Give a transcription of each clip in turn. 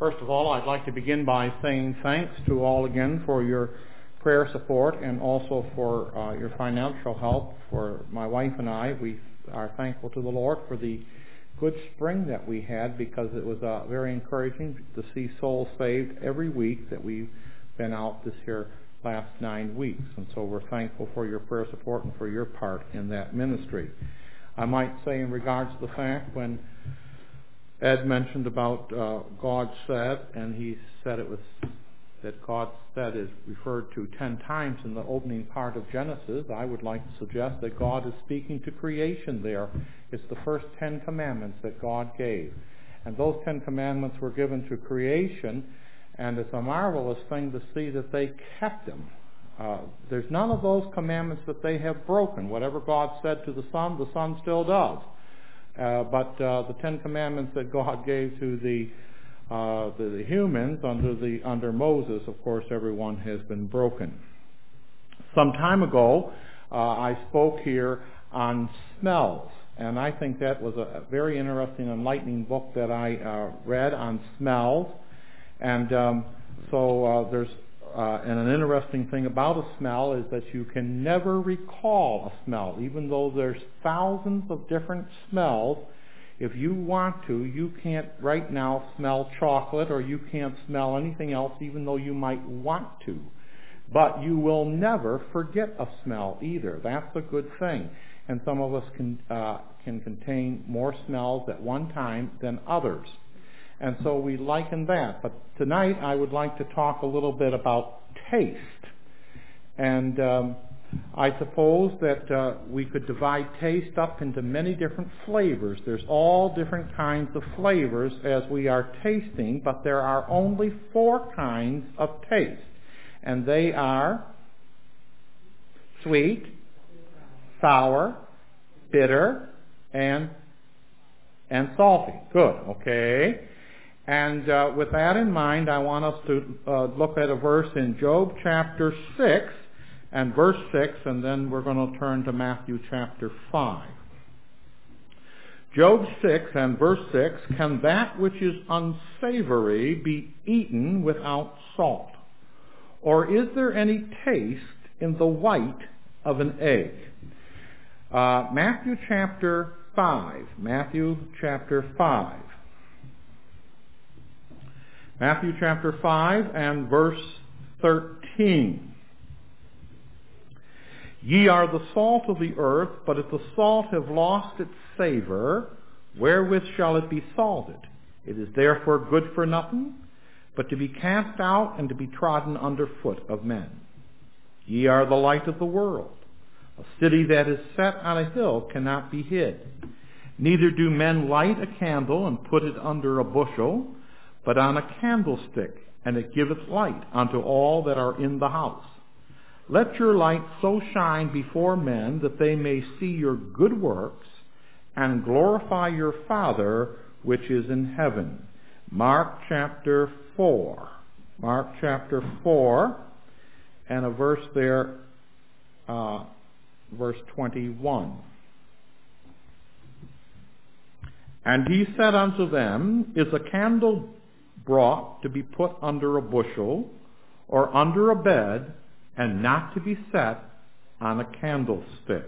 First of all, I'd like to begin by saying thanks to all again for your prayer support and also for your financial help for my wife and I. We are thankful to the Lord for the good spring that we had, because it was very encouraging to see souls saved every week that we've been out this here last 9 weeks. And so we're thankful for your prayer support and for your part in that ministry. I might say, in regards to the fact when Ed mentioned about God said, and he said it was that God said is referred to 10 times in the opening part of Genesis, I would like to suggest that God is speaking to creation there. It's the first 10 commandments that God gave. And those 10 commandments were given to creation, and it's a marvelous thing to see that they kept them. There's none of those commandments that they have broken. Whatever God said to the Son still does. But the 10 commandments that God gave to the humans under Moses, of course, every one has been broken. Some time ago, I spoke here on smells, and I think that was a very interesting, enlightening book that I read on smells. And so there's and an interesting thing about a smell is that you can never recall a smell, even though there's thousands of different smells. If you want to, you can't right now smell chocolate, or you can't smell anything else, even though you might want to. But you will never forget a smell either. That's a good thing. And some of us can contain more smells at one time than others. And so we liken that. But tonight I would like to talk a little bit about taste. And I suppose that we could divide taste up into many different flavors. There's all different kinds of flavors as we are tasting, but there are only 4 kinds of taste. And they are sweet, sour, bitter, and salty. Good, okay. And with that in mind, I want us to look at a verse in Job chapter 6 and verse 6, and then we're going to turn to Matthew chapter 5. Job 6 and verse 6, "Can that which is unsavory be eaten without salt? Or is there any taste in the white of an egg?" Matthew chapter 5. Matthew chapter 5. Matthew chapter 5 and verse 13. "Ye are the salt of the earth, but if the salt have lost its savor, wherewith shall it be salted? It is therefore good for nothing, but to be cast out and to be trodden under foot of men. Ye are the light of the world. A city that is set on a hill cannot be hid. Neither do men light a candle and put it under a bushel, but on a candlestick, and it giveth light unto all that are in the house. Let your light so shine before men that they may see your good works and glorify your Father which is in heaven." Mark chapter 4. Mark chapter 4, and a verse there, verse 21. "And he said unto them, Is a candle brought to be put under a bushel, or under a bed, and not to be set on a candlestick?"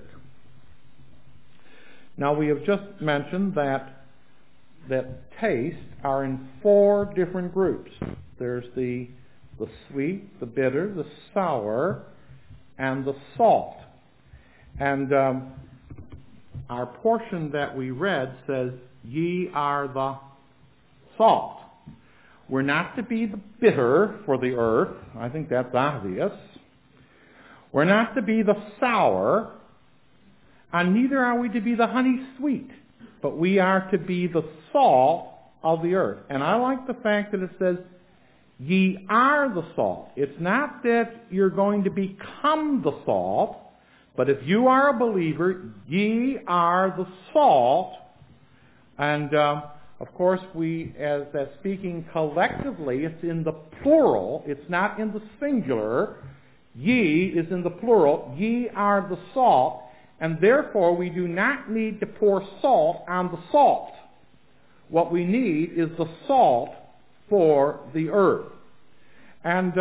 Now we have just mentioned that tastes are in 4 different groups. There's the sweet, the bitter, the sour, and the salt. And our portion that we read says, "Ye are the salt." We're not to be the bitter for the earth. I think that's obvious. We're not to be the sour, and neither are we to be the honey sweet, but we are to be the salt of the earth. And I like the fact that it says, "Ye are the salt." It's not that you're going to become the salt, but if you are a believer, ye are the salt. And of course, as that speaking collectively, it's in the plural. It's not in the singular. Ye is in the plural. Ye are the salt. And therefore, we do not need to pour salt on the salt. What we need is the salt for the earth. And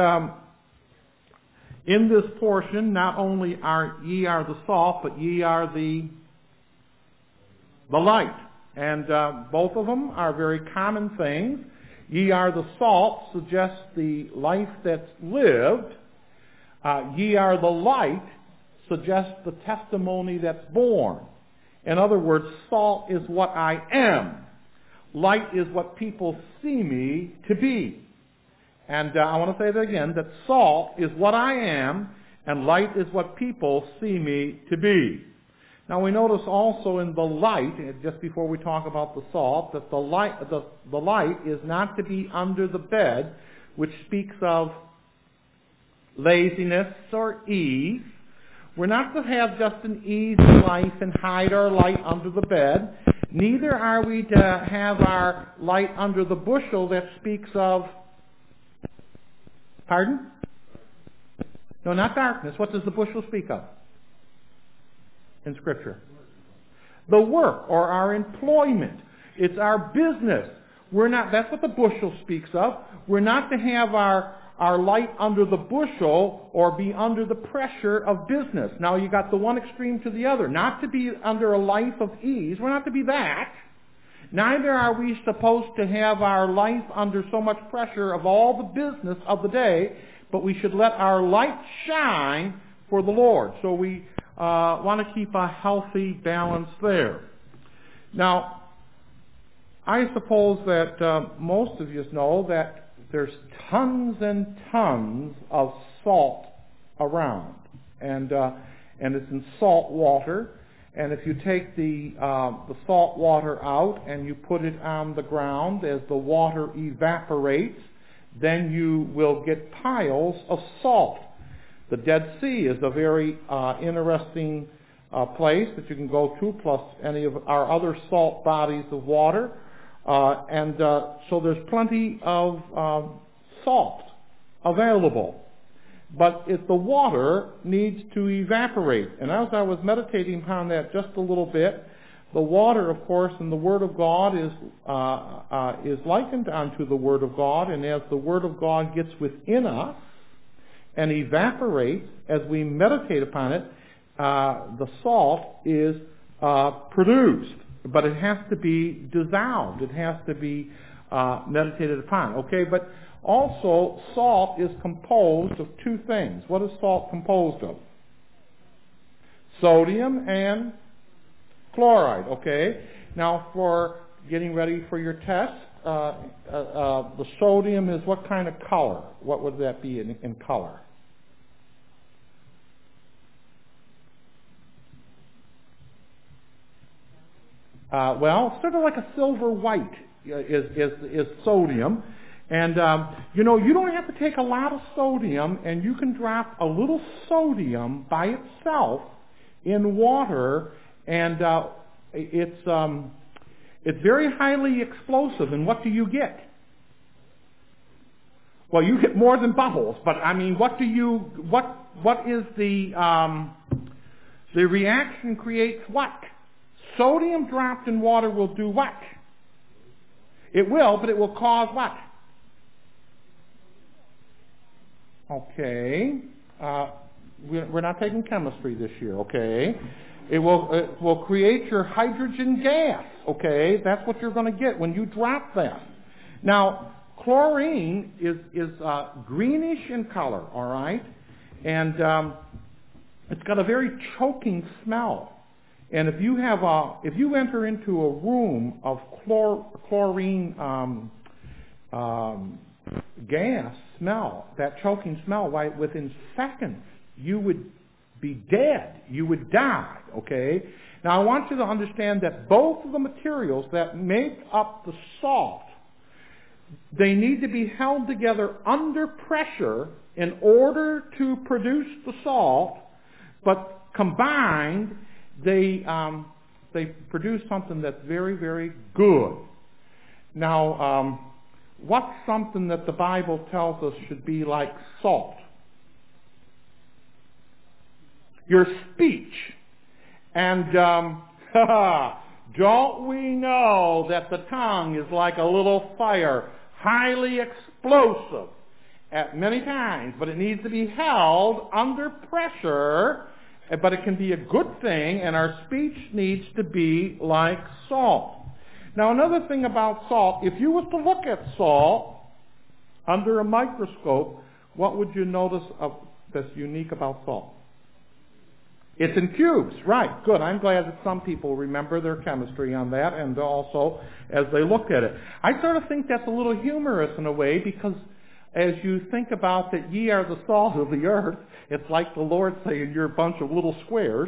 in this portion, not only are ye are the salt, but ye are the light. And both of them are very common things. Ye are the salt suggests the life that's lived. Ye are the light suggests the testimony that's born. In other words, salt is what I am. Light is what people see me to be. And I want to say that again, that salt is what I am, and light is what people see me to be. Now we notice also in the light, just before we talk about the salt, that the light is not to be under the bed, which speaks of laziness or ease. We're not to have just an easy life and hide our light under the bed. Neither are we to have our light under the bushel that speaks of... Pardon? No, not darkness. What does the bushel speak of in Scripture? The work or our employment. It's our business. That's what the bushel speaks of. We're not to have our light under the bushel or be under the pressure of business. Now you got the one extreme to the other. Not to be under a life of ease. We're not to be that. Neither are we supposed to have our life under so much pressure of all the business of the day, but we should let our light shine for the Lord. So we want to keep a healthy balance there. Now, I suppose that most of you know that there's tons and tons of salt around, and it's in salt water. And if you take the salt water out and you put it on the ground as the water evaporates, then you will get piles of salt. The Dead Sea is a very interesting place that you can go to, plus any of our other salt bodies of water. So there's plenty of salt available. But the water needs to evaporate. And as I was meditating upon that just a little bit, the water, of course, in the Word of God is likened unto the Word of God. And as the Word of God gets within us and evaporates as we meditate upon it, the salt is produced. But it has to be dissolved. It has to be meditated upon. Okay, but also salt is composed of two things. What is salt composed of? Sodium and chloride. Okay. Now, for getting ready for your test, the sodium is what kind of color? What would that be in color? Well, sort of like a silver white is sodium. And, you don't have to take a lot of sodium, and you can drop a little sodium by itself in water, and it's very highly explosive. And what do you get? Well, you get more than bubbles, but I mean, what is the reaction creates what? Sodium dropped in water will do what? It will, but it will cause what? Okay. We're not taking chemistry this year, okay? It will create your hydrogen gas, okay? That's what you're going to get when you drop that. Now, chlorine is greenish in color, all right? And it's got a very choking smell. And if you enter into a room of chlorine gas smell, that choking smell, within seconds, you would be dead. You would die, okay? Now, I want you to understand that both of the materials that make up the salt, they need to be held together under pressure in order to produce the salt, but combined, they produce something that's very, very good. Now, what's something that the Bible tells us should be like salt? Your speech. And don't we know that the tongue is like a little fire, highly explosive at many times, but it needs to be held under pressure, but it can be a good thing, and our speech needs to be like salt. Now, another thing about salt, if you were to look at salt under a microscope, what would you notice that's unique about salt? It's in cubes, right. Good. I'm glad that some people remember their chemistry on that, and also as they look at it. I sort of think that's a little humorous in a way, because as you think about that ye are the salt of the earth, it's like the Lord saying you're a bunch of little squares.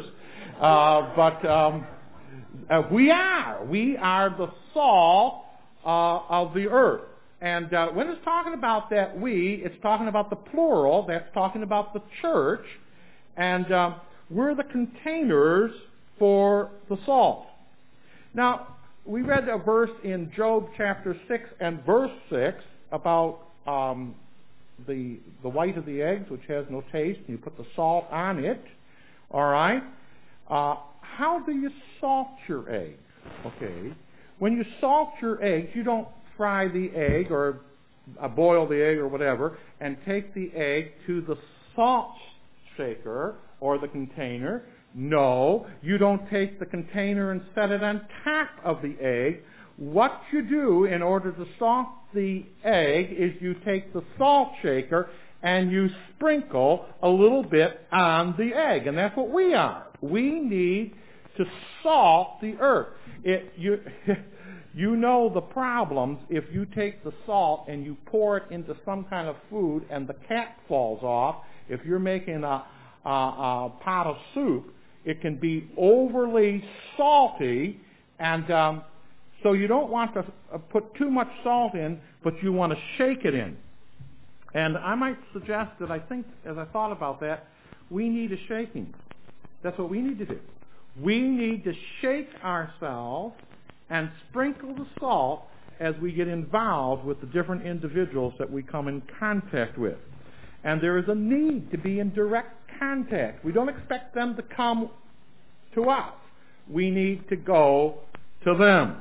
We are the salt of the earth. And when it's talking about that it's talking about the plural. That's talking about the church. And we're the containers for the salt. Now, we read a verse in Job chapter 6 and verse 6 about the white of the eggs, which has no taste, and you put the salt on it. All right? How do you salt your egg? Okay. When you salt your eggs, you don't fry the egg or boil the egg or whatever and take the egg to the salt shaker or the container. No, you don't take the container and set it on top of the egg. What you do in order to salt the egg is you take the salt shaker and you sprinkle a little bit on the egg. And that's what we are. We need to salt the earth. You know the problems if you take the salt and you pour it into some kind of food and the cap falls off. If you're making a pot of soup, it can be overly salty, and so you don't want to put too much salt in, but you want to shake it in. And I might suggest that I think, as I thought about that, we need a shaking. That's what we need to do. We need to shake ourselves and sprinkle the salt as we get involved with the different individuals that we come in contact with. And there is a need to be in direct contact. We don't expect them to come to us. We need to go to them.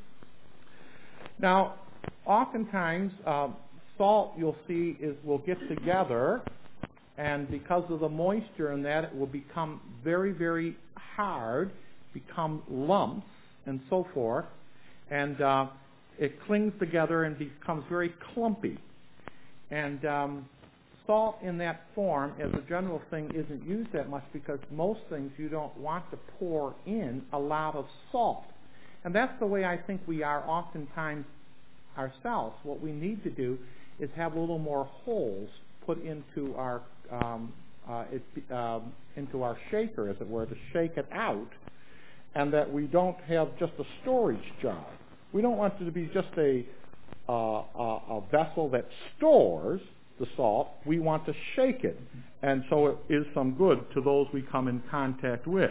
Now, oftentimes, salt, you'll see, will get together, and because of the moisture in that, it will become very, very hard, become lumps, and so forth, and it clings together and becomes very clumpy. And salt in that form, as a general thing, isn't used that much because most things you don't want to pour in a lot of salt. And that's the way I think we are oftentimes ourselves. What we need to do is have a little more holes put into our shaker, as it were, to shake it out, and that we don't have just a storage jar. We don't want it to be just a vessel that stores the salt. We want to shake it, and so it is some good to those we come in contact with.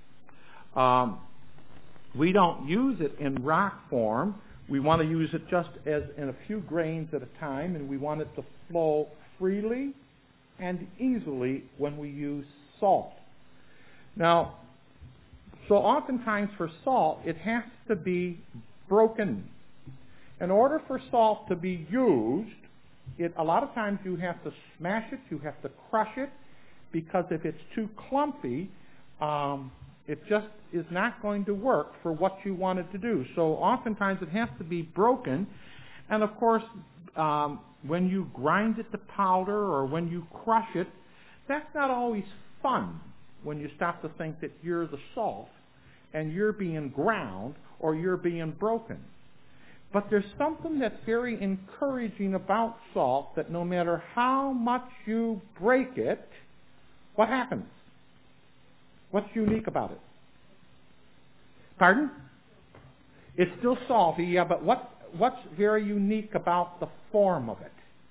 We don't use it in rock form. We want to use it just as in a few grains at a time, and we want it to flow freely and easily when we use salt. Now, so oftentimes for salt, it has to be broken. In order for salt to be used, a lot of times you have to smash it, you have to crush it, because if it's too clumpy, it just is not going to work for what you want it to do. So oftentimes it has to be broken, and of course, when you grind it to powder or when you crush it, that's not always fun when you stop to think that you're the salt and you're being ground or you're being broken. But there's something that's very encouraging about salt, that no matter how much you break it, what happens? What's unique about it? Pardon? It's still salty, yeah, but what's very unique about the form of it?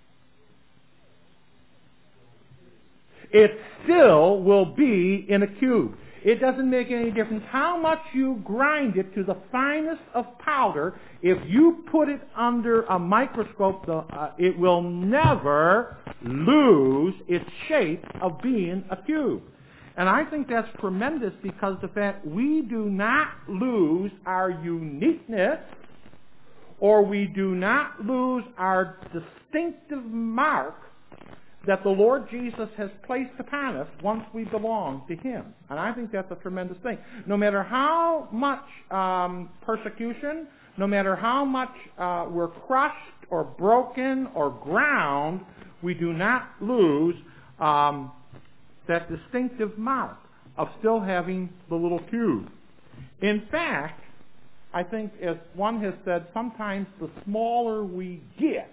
It still will be in a cube. It doesn't make any difference how much you grind it to the finest of powder. If you put it under a microscope, it will never lose its shape of being a cube. And I think that's tremendous, because the fact we do not lose our uniqueness or we do not lose our distinctive mark that the Lord Jesus has placed upon us once we belong to Him. And I think that's a tremendous thing. No matter how much persecution, no matter how much we're crushed or broken or ground, we do not lose that distinctive mark of still having the little cube. In fact, I think, as one has said, sometimes the smaller we get,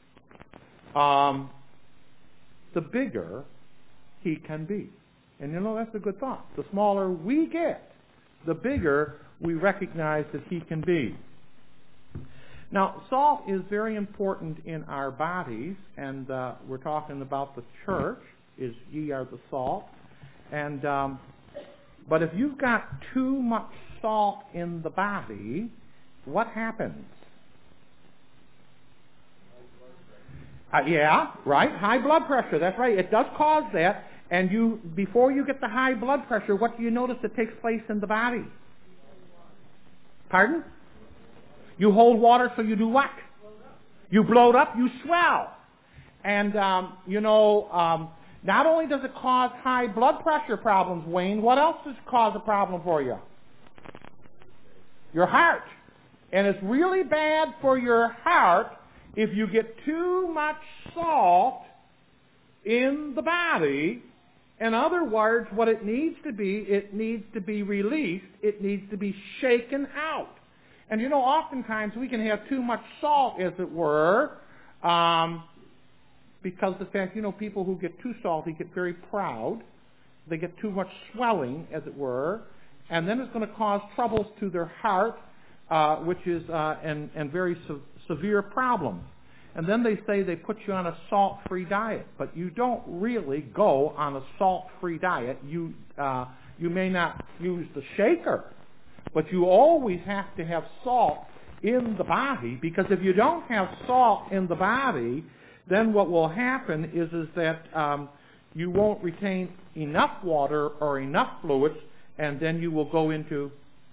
the bigger He can be. And you know, that's a good thought. The smaller we get, the bigger we recognize that He can be. Now, salt is very important in our bodies, and we're talking about the church, is ye are the salt. And but if you've got too much salt in the body, what happens? Yeah, right. High blood pressure. That's right. It does cause that. And before you get the high blood pressure, what do you notice that takes place in the body? Pardon? You hold water, so you do what? You bloat up, you swell. And, not only does it cause high blood pressure problems, Wayne, what else does it cause a problem for you? Your heart. And it's really bad for your heart if you get too much salt in the body. In other words, what it needs to be released. It needs to be shaken out. And oftentimes we can have too much salt, as it were, because the fact, people who get too salty get very proud. They get too much swelling, as it were, and then it's going to cause troubles to their heart, which is and very severe problems. And then they say they put you on a salt-free diet, but you don't really go on a salt-free diet. You may not use the shaker, but you always have to have salt in the body, because if you don't have salt in the body, then what will happen is that you won't retain enough water or enough fluids, and then you will go into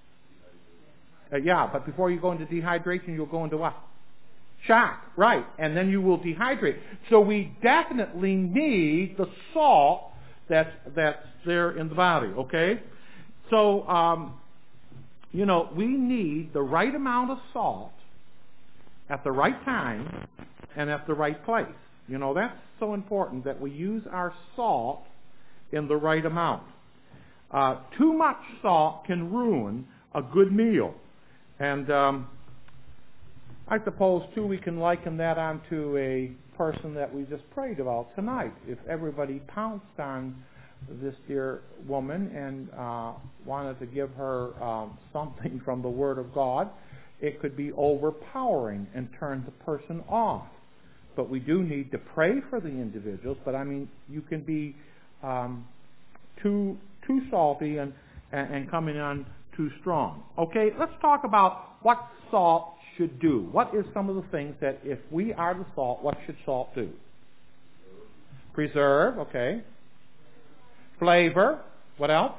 but before you go into dehydration, you'll go into what? Shock, right, and then you will dehydrate. So we definitely need the salt that's there in the body, okay? So, we need the right amount of salt at the right time and at the right place. That's so important that we use our salt in the right amount. Too much salt can ruin a good meal. And I suppose, too, we can liken that onto a person that we just prayed about tonight. If everybody pounced on this dear woman and wanted to give her something from the Word of God, it could be overpowering and turn the person off. But we do need to pray for the individuals. But you can be too salty and coming on too strong. Okay, let's talk about what salt should do. What is some of the things that, if we are the salt, what should salt do? Preserve, okay. Flavor, what else?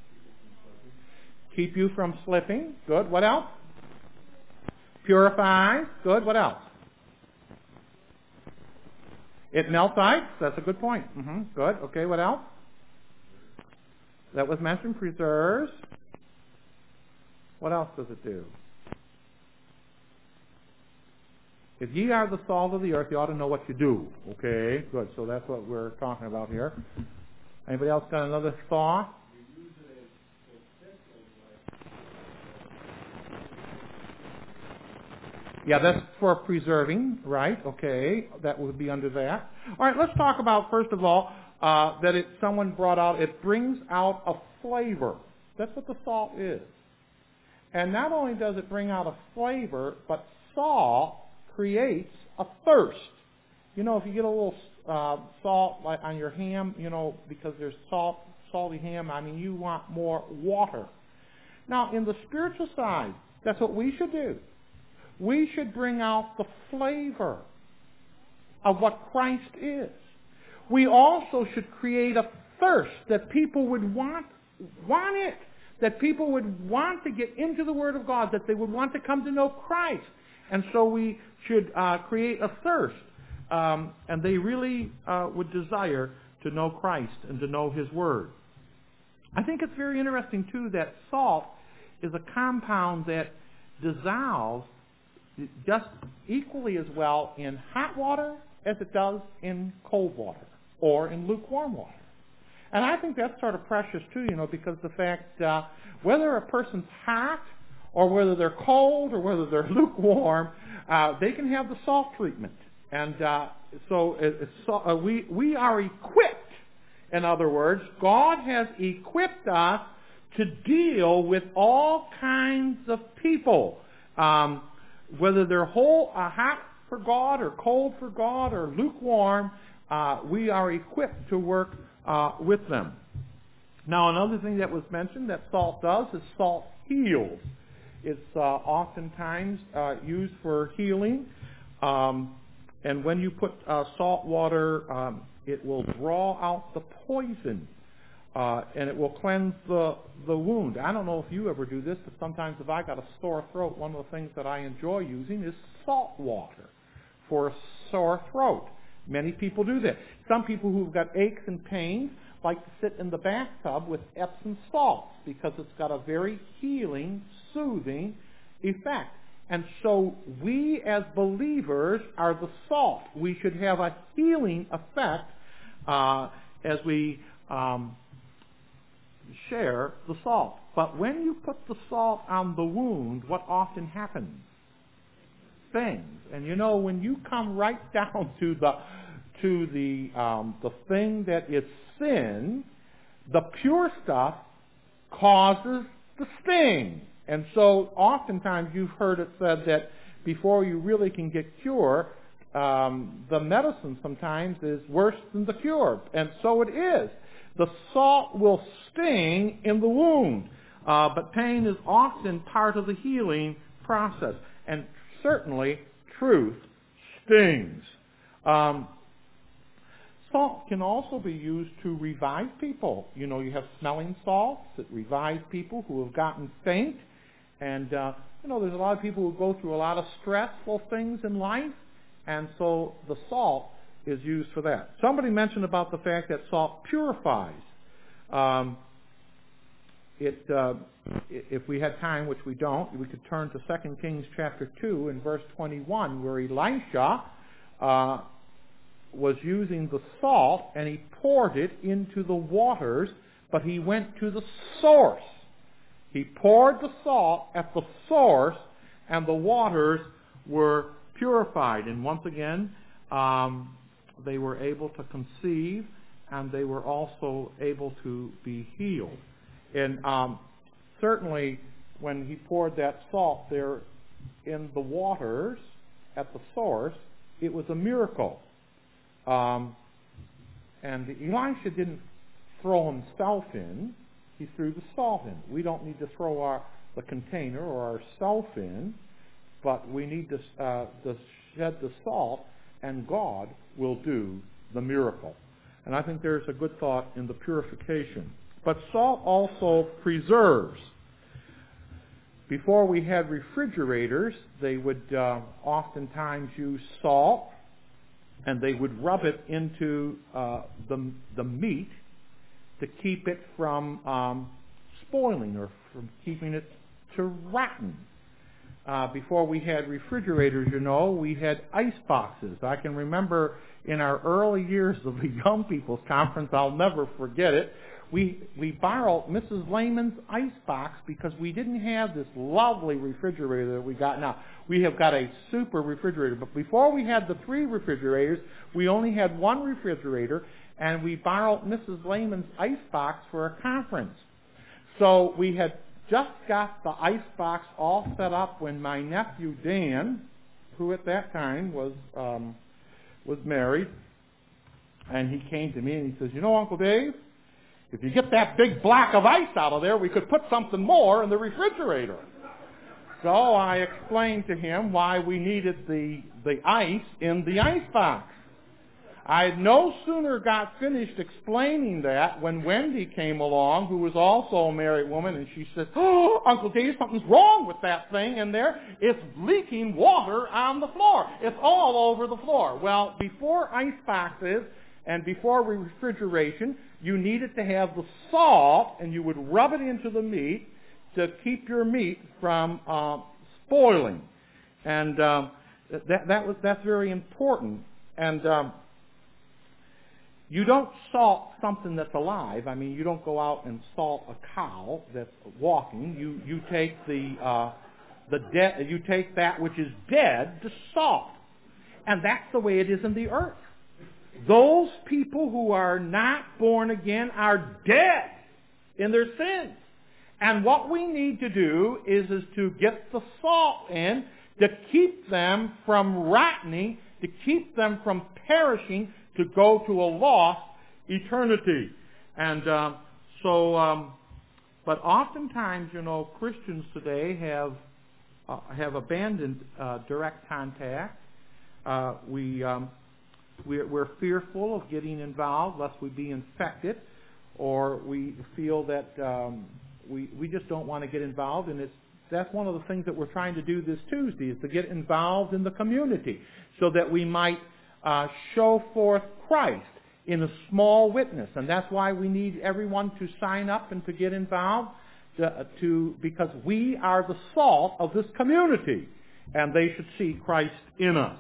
Keep you from slipping, good. What else? Purify, good. What else? It melts ice, that's a good point. Good, okay, what else? That was mentioned, preserves. What else does it do? If ye are the salt of the earth, you ought to know what you do. Okay, good. So that's what we're talking about here. Anybody else got another thought? Yeah, that's for preserving, right? Okay, that would be under that. All right, let's talk about, first of all, that someone brought out, it brings out a flavor. That's what the salt is. And not only does it bring out a flavor, but salt creates a thirst. If you get a little salt on your ham, because there's salty ham, you want more water. Now, in the spiritual side, that's what we should do. We should bring out the flavor of what Christ is. We also should create a thirst that people would want it, that people would want to get into the Word of God, that they would want to come to know Christ. And so we should create a thirst. And they really would desire to know Christ and to know His Word. I think it's very interesting, too, that salt is a compound that dissolves just equally as well in hot water as it does in cold water or in lukewarm water. And I think that's sort of precious, too, because the fact whether a person's hot or whether they're cold or whether they're lukewarm, they can have the salt treatment. And we are equipped. In other words, God has equipped us to deal with all kinds of people, whether they're hot for God or cold for God or lukewarm. We are equipped to work with them. Now, another thing that was mentioned that salt does is salt heals. It's oftentimes used for healing. And when you put salt water, it will draw out the poison, and it will cleanse the wound. I don't know if you ever do this, but sometimes if I got a sore throat, one of the things that I enjoy using is salt water for a sore throat. Many people do that. Some people who've got aches and pains like to sit in the bathtub with Epsom salts because it's got a very healing, soothing effect. And so we as believers are the salt. We should have a healing effect as we share the salt. But when you put the salt on the wound, what often happens? Things. And when you come right down to the thing that is sin, the pure stuff causes the sting. And so oftentimes you've heard it said that before you really can get cure, the medicine sometimes is worse than the cure. And so it is. The salt will sting in the wound. But pain is often part of the healing process. And certainly truth stings. Salt can also be used to revive people. You have smelling salts that revive people who have gotten faint. And, there's a lot of people who go through a lot of stressful things in life, and so the salt is used for that. Somebody mentioned about the fact that salt purifies. If we had time, which we don't, we could turn to 2 Kings chapter 2 and verse 21, where Elisha was using the salt, and he poured it into the waters, but he went to the source. He poured the salt at the source, and the waters were purified. And once again, they were able to conceive, and they were also able to be healed. And certainly, when he poured that salt there in the waters at the source, it was a miracle. And Elisha didn't throw himself in. He threw the salt in. We don't need to throw the container or ourself in, but we need to shed the salt, and God will do the miracle. And I think there's a good thought in the purification. But salt also preserves. Before we had refrigerators, they would oftentimes use salt, and they would rub it into the meat to keep it from spoiling or from keeping it to rotten. Before we had refrigerators, we had ice boxes. I can remember in our early years of the Young People's Conference, I'll never forget it, we borrowed Mrs. Lehman's ice box because we didn't have this lovely refrigerator that we got now. We have got a super refrigerator. But before we had the 3 refrigerators, we only had 1 refrigerator, and we borrowed Mrs. Lehman's ice box for a conference. So we had just got the ice box all set up when my nephew Dan, who at that time was married, and he came to me and he says, Uncle Dave, if you get that big block of ice out of there, we could put something more in the refrigerator. So I explained to him why we needed the ice in the ice box. I had no sooner got finished explaining that when Wendy came along, who was also a married woman, and she said, "Oh, Uncle Dave, something's wrong with that thing in there. It's leaking water on the floor. It's all over the floor." Well, before ice boxes and before refrigeration, you needed to have the salt, and you would rub it into the meat to keep your meat from spoiling. And that's very important. And you don't salt something that's alive. I mean, you don't go out and salt a cow that's walking. You take you take that which is dead to salt, and that's the way it is in the earth. Those people who are not born again are dead in their sins, and what we need to do is to get the salt in to keep them from rotting, to keep them from perishing, to go to a lost eternity. And but oftentimes, Christians today have abandoned direct contact. We're fearful of getting involved lest we be infected, or we feel that we just don't want to get involved. And that's one of the things that we're trying to do this Tuesday, is to get involved in the community so that we might show forth Christ in a small witness. And that's why we need everyone to sign up and to get involved, because we are the salt of this community, and they should see Christ in us.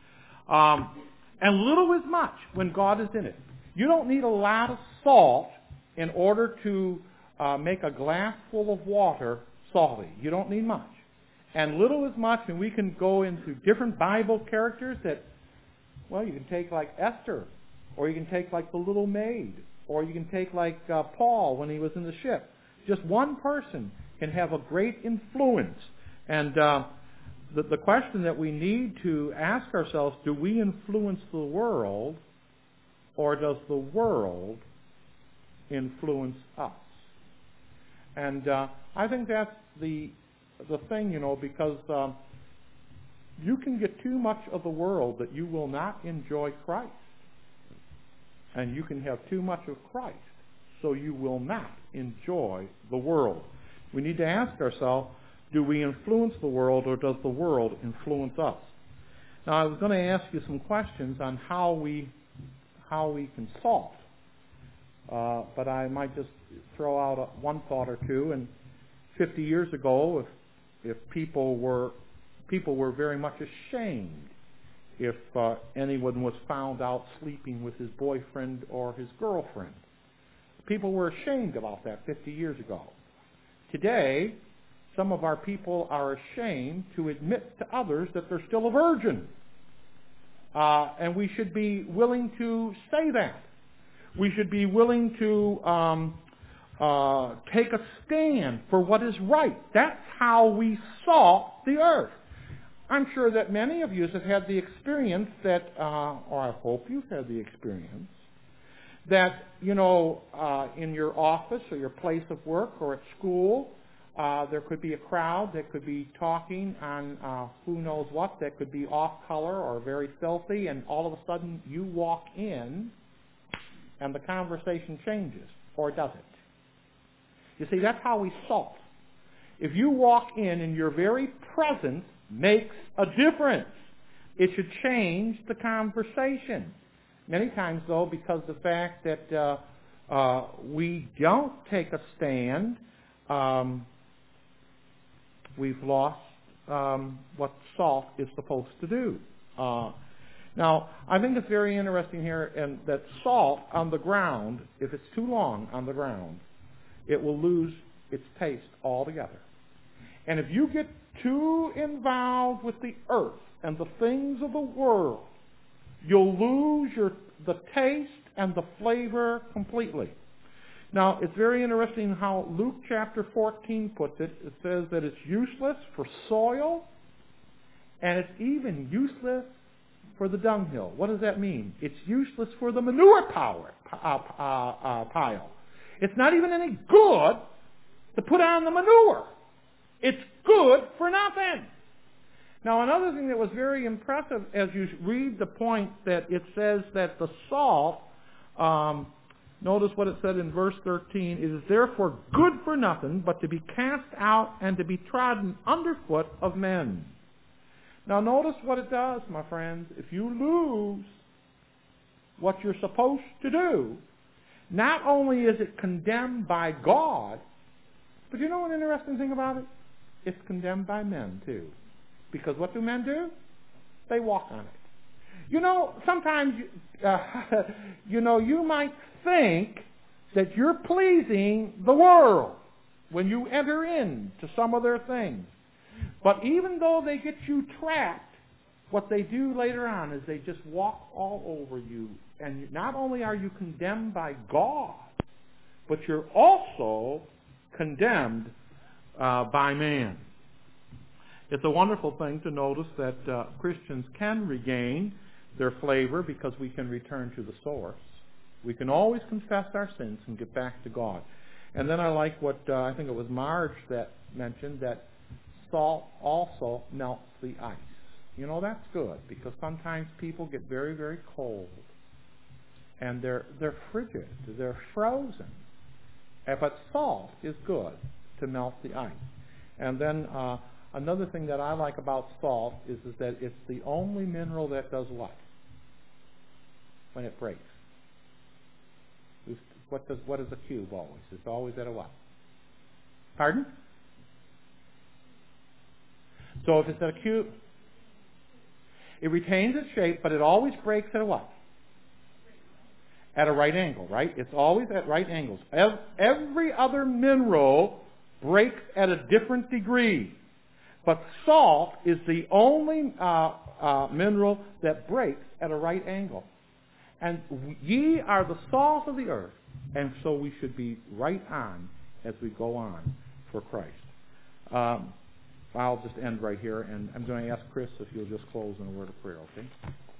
And little is much when God is in it. You don't need a lot of salt in order to make a glass full of water salty. You don't need much. And little is much, and we can go into different Bible characters that, well, you can take like Esther, or you can take like the little maid, or you can take like Paul when he was in the ship. Just one person can have a great influence. And the question that we need to ask ourselves, do we influence the world, or does the world influence us? And I think that's the thing, because you can get too much of the world that you will not enjoy Christ. And you can have too much of Christ, so you will not enjoy the world. We need to ask ourselves, do we influence the world, or does the world influence us? Now, I was going to ask you some questions on how we can salt. But I might just throw out one thought or two. And 50 years ago, if people were very much ashamed if anyone was found out sleeping with his boyfriend or his girlfriend. People were ashamed about that 50 years ago. Today, some of our people are ashamed to admit to others that they're still a virgin. And we should be willing to say that. We should be willing to take a stand for what is right. That's how we salt the earth. I'm sure that many of you have had the experience that, or I hope you've had the experience, that, in your office or your place of work or at school, there could be a crowd that could be talking on who knows what, that could be off color or very filthy, and all of a sudden you walk in and the conversation changes, or does it? You see, that's how we salt. If you walk in and your very presence makes a difference, it should change the conversation. Many times, though, because the fact that we don't take a stand, we've lost what salt is supposed to do. Now, I think it's very interesting here that salt on the ground, if it's too long on the ground, it will lose its taste altogether. And if you get too involved with the earth and the things of the world, you'll lose the taste and the flavor completely. Now, it's very interesting how Luke chapter 14 puts it. It says that it's useless for soil, and it's even useless for the dunghill. What does that mean? It's useless for the manure pile. It's not even any good to put on the manure. It's good for nothing. Now, another thing that was very impressive as you read the point that it says that the salt, notice what it said in verse 13, it is therefore good for nothing but to be cast out and to be trodden underfoot of men. Now, notice what it does, my friends. If you lose what you're supposed to do, not only is it condemned by God, but you know an interesting thing about it? It's condemned by men, too. Because what do men do? They walk on it. You know, sometimes, you might think that you're pleasing the world when you enter into some of their things. But even though they get you trapped, what they do later on is they just walk all over you. And not only are you condemned by God, but you're also condemned by man. It's a wonderful thing to notice that Christians can regain their flavor because we can return to the source. We can always confess our sins and get back to God. And then I like what I think it was Marge that mentioned, that salt also melts the ice. You know, that's good because sometimes people get very, very cold and they're frigid, they're frozen. But salt is good to melt the ice. And then another thing that I like about salt is that it's the only mineral that does what? When it breaks. What is a cube always? It's always at a what? Pardon? So if it's at a cube, it retains its shape, but it always breaks at a what? At a right angle, right? It's always at right angles. Every other mineral breaks at a different degree. But salt is the only mineral that breaks at a right angle. And ye are the salt of the earth, and so we should be right on as we go on for Christ. I'll just end right here, and I'm going to ask Chris if you'll just close in a word of prayer, okay?